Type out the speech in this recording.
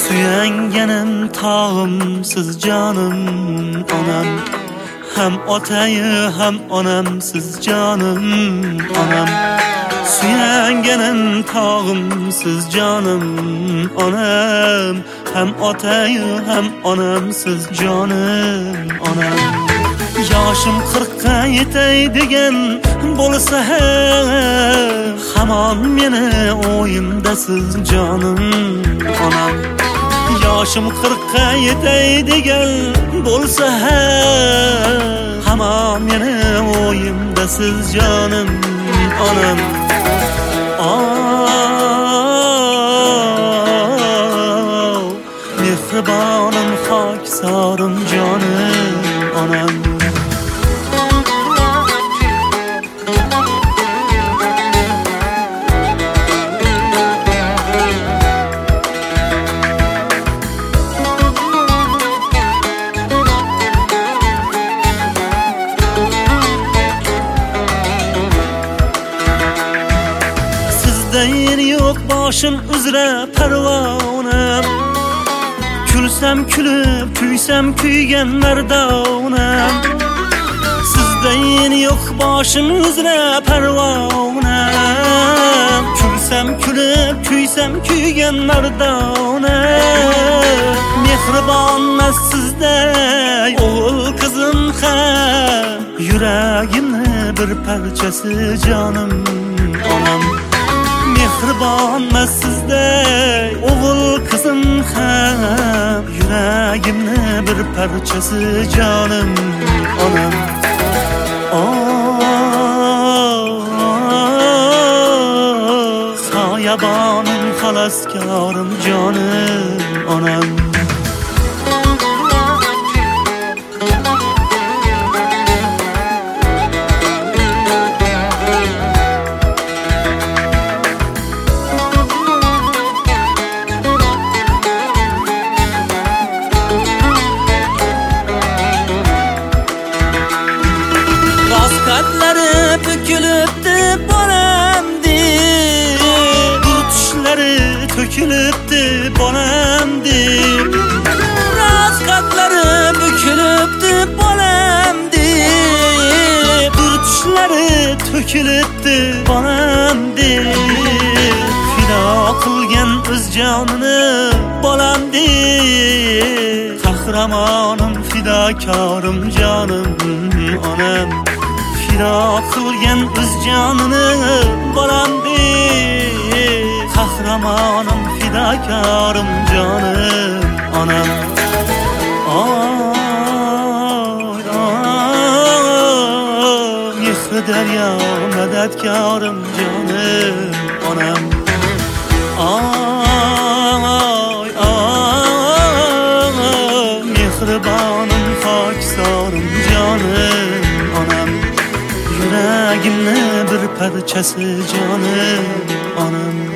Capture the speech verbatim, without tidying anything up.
Suyanganim tağım siz canım onam. Hem otayı hem onam siz canım onam. Suyanganim tağım siz canım onam. Hem otayı hem onam siz canım onam. Yaşım qirqqa yetay degan bo'lsa hamon meni o'yimdasiz jonim onam. Yaşım qirqqa yetay degan bo'lsa hamon meni o'yimdasiz jonim onam. Oh, mehribonim xoksorim jonim onam. Sizden yok başım üzere pervanam. Külsem külüp küysem kuygen merdanam. Sizden yok başım üzere pervanam. Külsem külüp küysem kuygen merdanam. Mehribanmaz sizde oğul kızım hem yüreğimne bir parçası canım onam. Mehribanmaz sizde oğul kızım hem yüreğimne bir parçası canım onam. Oh, soyabonim xaloskorim jonim onam. Qatları bükülüptü bonamdi, tutuşları tökülüptü bonamdi. Raz qatları bükülüptü bonamdi, tutuşları tökülüptü bonamdi. Fida qilgan o'z jonini bolamdi. Qahramonim fidokorim jonim onam. Fida qilgan o'z jonini bolamdi. Qahramonim fidokorim jonim onam. Oy oy mehri daryo madadkorim jonim onam. Oy oy mehribonim xoksorim jonim onam. Yüreğimne bir parçası canım onam.